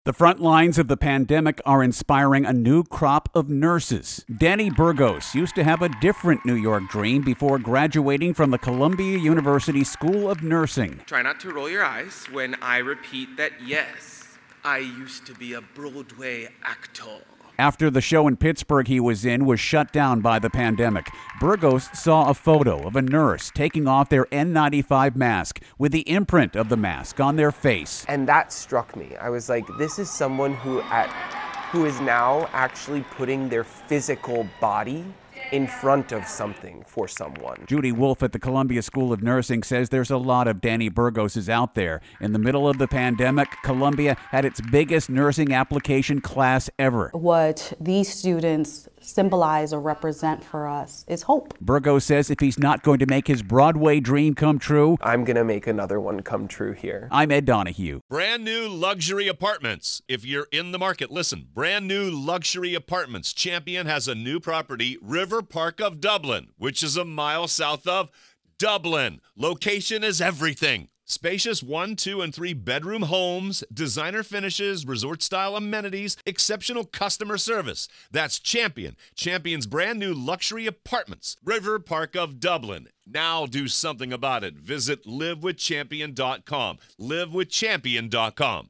The front lines of the pandemic are inspiring a new crop of nurses. Danny Burgos used to have a different New York dream before graduating from the Columbia University School of Nursing. Try not to roll your eyes when I repeat that yes, I used to be a Broadway actor. After the show in Pittsburgh he was in was shut down by the pandemic, Burgos saw a photo of a nurse taking off their N95 mask with the imprint of the mask on their face. And that struck me. I was like, this is someone who is now actually putting their physical body in front of something for someone. Judy Wolf at the Columbia School of Nursing says there's a lot of Danny Burgoses out there. In the middle of the pandemic, Columbia had its biggest nursing application class ever. What these students symbolize or represent for us is hope. Burgos says if he's not going to make his Broadway dream come true, I'm going to make another one come true here. I'm Ed Donahue. Brand new luxury apartments. If you're in the market, listen. Brand new luxury apartments. Champion has a new property, River Park of Dublin, which is a mile south of Dublin. Location is everything. Spacious 1, 2, and 3 bedroom homes, designer finishes, resort-style amenities, exceptional customer service. That's Champion. Champion's brand new luxury apartments. River Park of Dublin. Now do something about it. Visit livewithchampion.com. livewithchampion.com.